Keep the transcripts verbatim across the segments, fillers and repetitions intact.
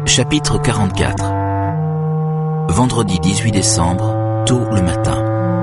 Chapitre quarante-quatre. Vendredi dix-huit décembre, tôt le matin.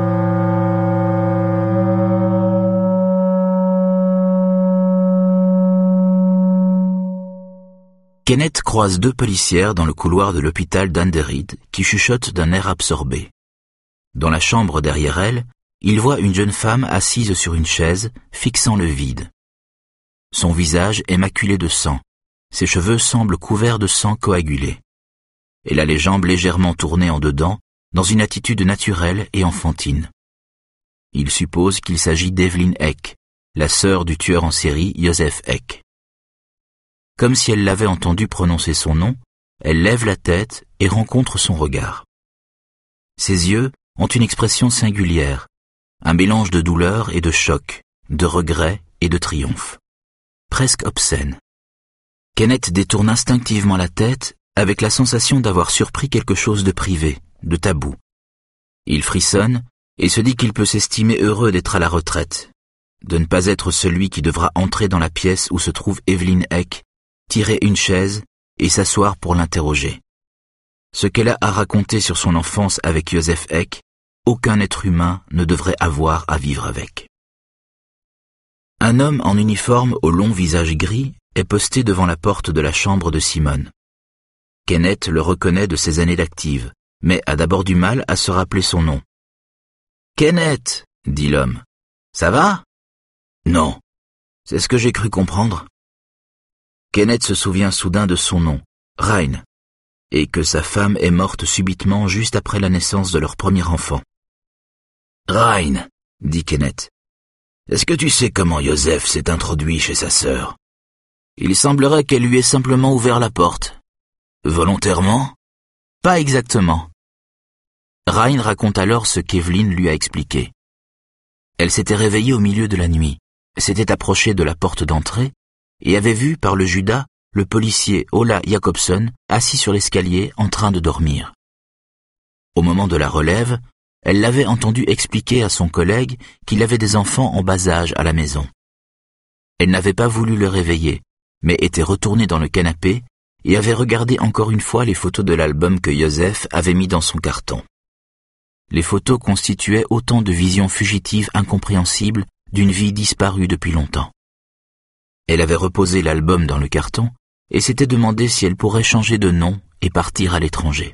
Kenneth croise deux policières dans le couloir de l'hôpital d'Anderide qui chuchotent d'un air absorbé. Dans la chambre derrière elle, il voit une jeune femme assise sur une chaise, fixant le vide. Son visage est maculé de sang. Ses cheveux semblent couverts de sang coagulé. Elle a les jambes légèrement tournées en dedans, dans une attitude naturelle et enfantine. Il suppose qu'il s'agit d'Evelyn Eck, la sœur du tueur en série Joseph Eck. Comme si elle l'avait entendu prononcer son nom, elle lève la tête et rencontre son regard. Ses yeux ont une expression singulière, un mélange de douleur et de choc, de regret et de triomphe, presque obscène. Kenneth détourne instinctivement la tête avec la sensation d'avoir surpris quelque chose de privé, de tabou. Il frissonne et se dit qu'il peut s'estimer heureux d'être à la retraite, de ne pas être celui qui devra entrer dans la pièce où se trouve Evelyn Eck, tirer une chaise et s'asseoir pour l'interroger. Ce qu'elle a à raconter sur son enfance avec Joseph Eck, aucun être humain ne devrait avoir à vivre avec. Un homme en uniforme au long visage gris est posté devant la porte de la chambre de Simone. Kenneth le reconnaît de ses années d'active, mais a d'abord du mal à se rappeler son nom. « Kenneth » dit l'homme. « Ça va ?»« Non. C'est ce que j'ai cru comprendre. » Kenneth se souvient soudain de son nom, Ryan, et que sa femme est morte subitement juste après la naissance de leur premier enfant. « Ryan » dit Kenneth. « Est-ce que tu sais comment Joseph s'est introduit chez sa sœur ? » Il semblerait qu'elle lui ait simplement ouvert la porte. Volontairement ? Pas exactement. Ryan raconte alors ce qu'Evelyn lui a expliqué. Elle s'était réveillée au milieu de la nuit, s'était approchée de la porte d'entrée et avait vu par le Judas le policier Ola Jacobson assis sur l'escalier en train de dormir. Au moment de la relève, elle l'avait entendu expliquer à son collègue qu'il avait des enfants en bas âge à la maison. Elle n'avait pas voulu le réveiller, mais était retournée dans le canapé et avait regardé encore une fois les photos de l'album que Joseph avait mis dans son carton. Les photos constituaient autant de visions fugitives incompréhensibles d'une vie disparue depuis longtemps. Elle avait reposé l'album dans le carton et s'était demandé si elle pourrait changer de nom et partir à l'étranger.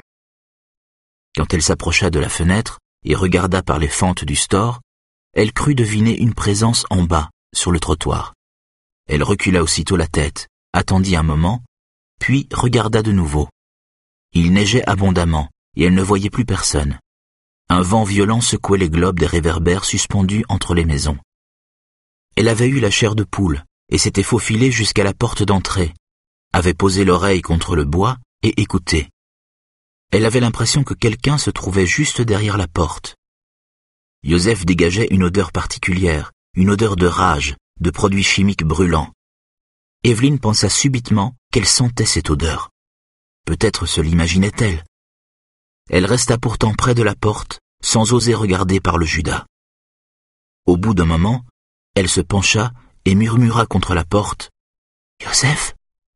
Quand elle s'approcha de la fenêtre et regarda par les fentes du store, elle crut deviner une présence en bas, sur le trottoir. Elle recula aussitôt la tête, attendit un moment, puis regarda de nouveau. Il neigeait abondamment, et elle ne voyait plus personne. Un vent violent secouait les globes des réverbères suspendus entre les maisons. Elle avait eu la chair de poule, et s'était faufilée jusqu'à la porte d'entrée, avait posé l'oreille contre le bois et écouté. Elle avait l'impression que quelqu'un se trouvait juste derrière la porte. Joseph dégageait une odeur particulière, une odeur de rage, de produits chimiques brûlants. Evelyn pensa subitement qu'elle sentait cette odeur. Peut-être se l'imaginait-elle. Elle resta pourtant près de la porte, sans oser regarder par le Judas. Au bout d'un moment, elle se pencha et murmura contre la porte. « Joseph ?»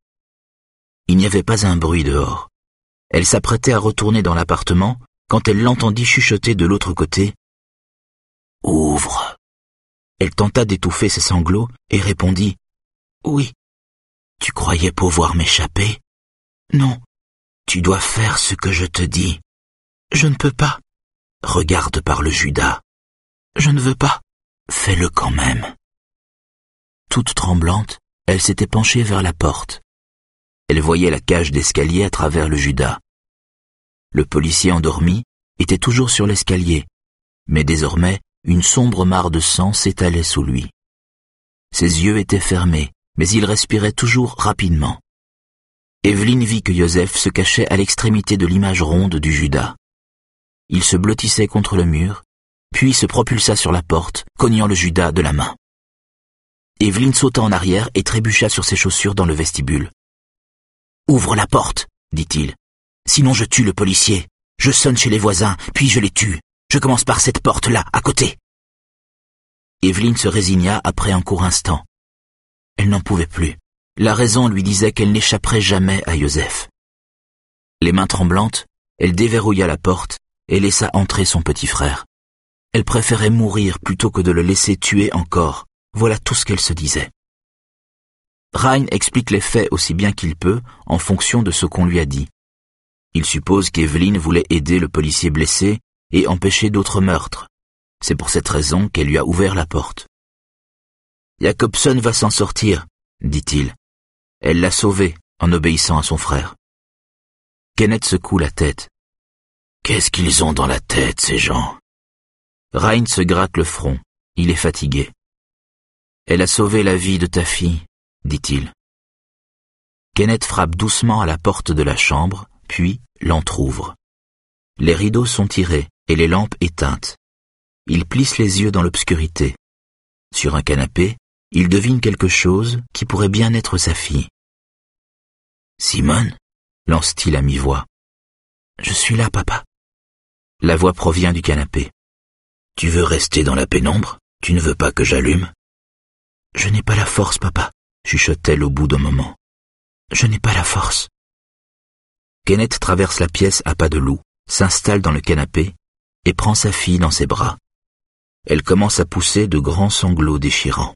Il n'y avait pas un bruit dehors. Elle s'apprêtait à retourner dans l'appartement quand elle l'entendit chuchoter de l'autre côté. « Ouvre !» Elle tenta d'étouffer ses sanglots et répondit « Oui. » « Tu croyais pouvoir m'échapper ? Non. Tu dois faire ce que je te dis. »« Je ne peux pas. »« Regarde par le Judas. »« Je ne veux pas. »« Fais-le quand même. » Toute tremblante, elle s'était penchée vers la porte. Elle voyait la cage d'escalier à travers le Judas. Le policier endormi était toujours sur l'escalier, mais désormais, une sombre mare de sang s'étalait sous lui. Ses yeux étaient fermés, mais il respirait toujours rapidement. Evelyn vit que Joseph se cachait à l'extrémité de l'image ronde du Judas. Il se blottissait contre le mur, puis se propulsa sur la porte, cognant le Judas de la main. Evelyn sauta en arrière et trébucha sur ses chaussures dans le vestibule. « Ouvre la porte, dit-il. Sinon je tue le policier. Je sonne chez les voisins, puis je les tue. Je commence par cette porte-là, à côté. » Evelyn se résigna après un court instant. Elle n'en pouvait plus. La raison lui disait qu'elle n'échapperait jamais à Joseph. Les mains tremblantes, elle déverrouilla la porte et laissa entrer son petit frère. Elle préférait mourir plutôt que de le laisser tuer encore. Voilà tout ce qu'elle se disait. Ryan explique les faits aussi bien qu'il peut en fonction de ce qu'on lui a dit. Il suppose qu'Evelyn voulait aider le policier blessé et empêcher d'autres meurtres. C'est pour cette raison qu'elle lui a ouvert la porte. « Jacobson va s'en sortir, » dit-il. Elle l'a sauvé en obéissant à son frère. Kenneth secoue la tête. « Qu'est-ce qu'ils ont dans la tête, ces gens ?» Ryan se gratte le front. Il est fatigué. « Elle a sauvé la vie de ta fille, » dit-il. Kenneth frappe doucement à la porte de la chambre, puis l'entr'ouvre. Les rideaux sont tirés et les lampes éteintes. Il plisse les yeux dans l'obscurité. Sur un canapé, il devine quelque chose qui pourrait bien être sa fille. « Simone ?» lance-t-il à mi-voix. « Je suis là, papa. » La voix provient du canapé. « Tu veux rester dans la pénombre? Tu ne veux pas que j'allume ?»« Je n'ai pas la force, papa, » chuchote-t-elle au bout d'un moment. « Je n'ai pas la force. » Kenneth traverse la pièce à pas de loup, s'installe dans le canapé et prend sa fille dans ses bras. Elle commence à pousser de grands sanglots déchirants.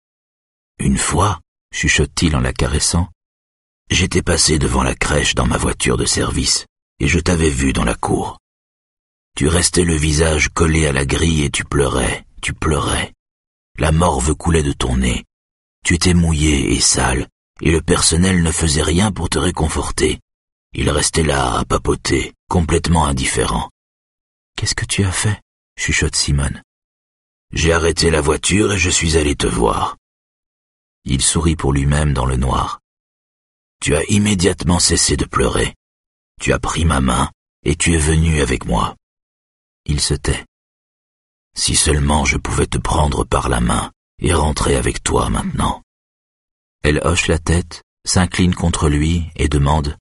« Une fois, » chuchote-t-il en la caressant, « j'étais passé devant la crèche dans ma voiture de service et je t'avais vu dans la cour. Tu restais le visage collé à la grille et tu pleurais, tu pleurais. La morve coulait de ton nez. Tu étais mouillé et sale et le personnel ne faisait rien pour te réconforter. Il restait là à papoter, complètement indifférent. « Qu'est-ce que tu as fait ?» chuchote Simone. « J'ai arrêté la voiture et je suis allé te voir. » Il sourit pour lui-même dans le noir. « Tu as immédiatement cessé de pleurer. Tu as pris ma main et tu es venu avec moi. » Il se tait. « Si seulement je pouvais te prendre par la main et rentrer avec toi maintenant. » Elle hoche la tête, s'incline contre lui et demande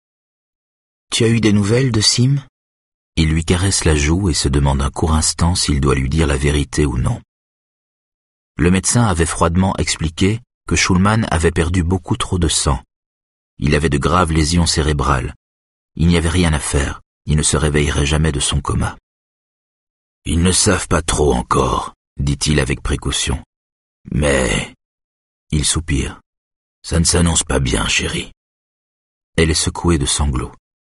« Tu as eu des nouvelles de Sim ?» Il lui caresse la joue et se demande un court instant s'il doit lui dire la vérité ou non. Le médecin avait froidement expliqué que Schulman avait perdu beaucoup trop de sang. Il avait de graves lésions cérébrales. Il n'y avait rien à faire. Il ne se réveillerait jamais de son coma. « Ils ne savent pas trop encore, » dit-il avec précaution. « Mais... » Il soupire. « Ça ne s'annonce pas bien, chérie. » Elle est secouée de sanglots.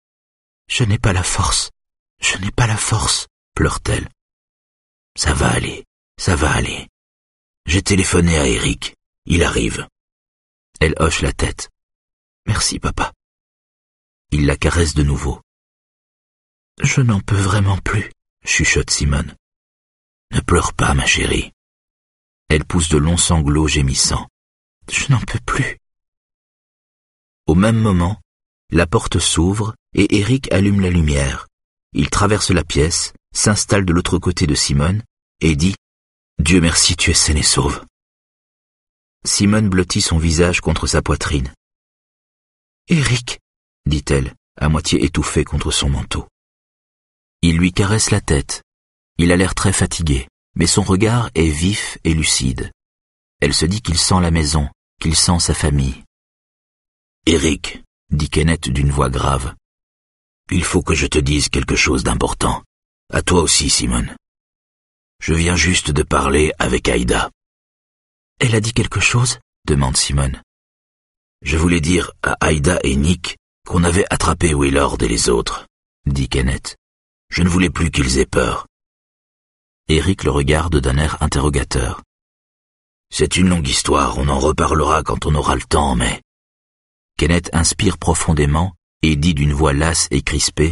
« Je n'ai pas la force. Je n'ai pas la force, » pleure-t-elle. « Ça va aller, ça va aller. J'ai téléphoné à Eric. Il arrive. » Elle hoche la tête. « Merci, papa. » Il la caresse de nouveau. « Je n'en peux vraiment plus, » chuchote Simone. « Ne pleure pas, ma chérie. » Elle pousse de longs sanglots gémissants. « Je n'en peux plus. » Au même moment, la porte s'ouvre et Eric allume la lumière. Il traverse la pièce, s'installe de l'autre côté de Simone et dit « Dieu merci, tu es saine et sauve. » Simone blottit son visage contre sa poitrine. « Eric !» dit-elle, à moitié étouffée contre son manteau. Il lui caresse la tête. Il a l'air très fatigué, mais son regard est vif et lucide. Elle se dit qu'il sent la maison, qu'il sent sa famille. « Eric !» dit Kenneth d'une voix grave. « Il faut que je te dise quelque chose d'important. À toi aussi, Simone. Je viens juste de parler avec Aïda. »« Elle a dit quelque chose ?» demande Simone. « Je voulais dire à Aïda et Nick qu'on avait attrapé Willard et les autres, » dit Kenneth. « Je ne voulais plus qu'ils aient peur. » Eric le regarde d'un air interrogateur. « C'est une longue histoire, on en reparlera quand on aura le temps, mais... » Kenneth inspire profondément et dit d'une voix lasse et crispée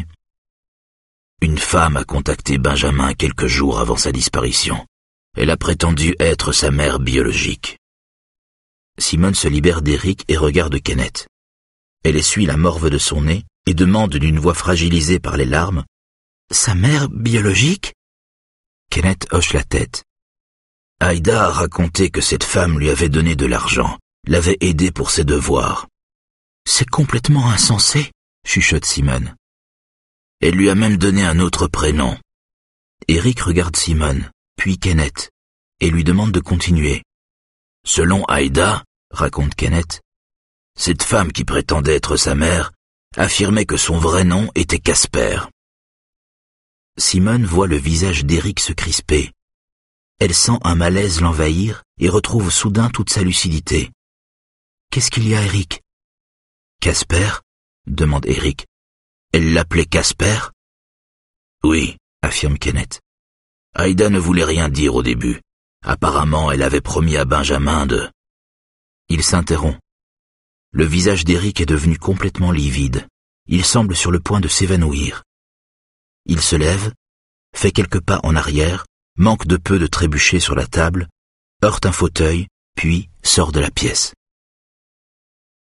« Une femme a contacté Benjamin quelques jours avant sa disparition. Elle a prétendu être sa mère biologique. » Simone se libère d'Eric et regarde Kenneth. Elle essuie la morve de son nez et demande d'une voix fragilisée par les larmes « Sa mère biologique ?» Kenneth hoche la tête. Aïda a raconté que cette femme lui avait donné de l'argent, l'avait aidé pour ses devoirs. « C'est complètement insensé, » chuchote Simone. Elle lui a même donné un autre prénom. Eric regarde Simone, puis Kenneth, et lui demande de continuer. Selon Aïda, raconte Kenneth, cette femme qui prétendait être sa mère affirmait que son vrai nom était Casper. Simone voit le visage d'Eric se crisper. Elle sent un malaise l'envahir et retrouve soudain toute sa lucidité. « Qu'est-ce qu'il y a, Eric ?»« Casper ?» demande Eric. « Elle l'appelait Casper ?»« Oui, » affirme Kenneth. « Aïda ne voulait rien dire au début. Apparemment, elle avait promis à Benjamin de... » Il s'interrompt. Le visage d'Eric est devenu complètement livide. Il semble sur le point de s'évanouir. Il se lève, fait quelques pas en arrière, manque de peu de trébucher sur la table, heurte un fauteuil, puis sort de la pièce.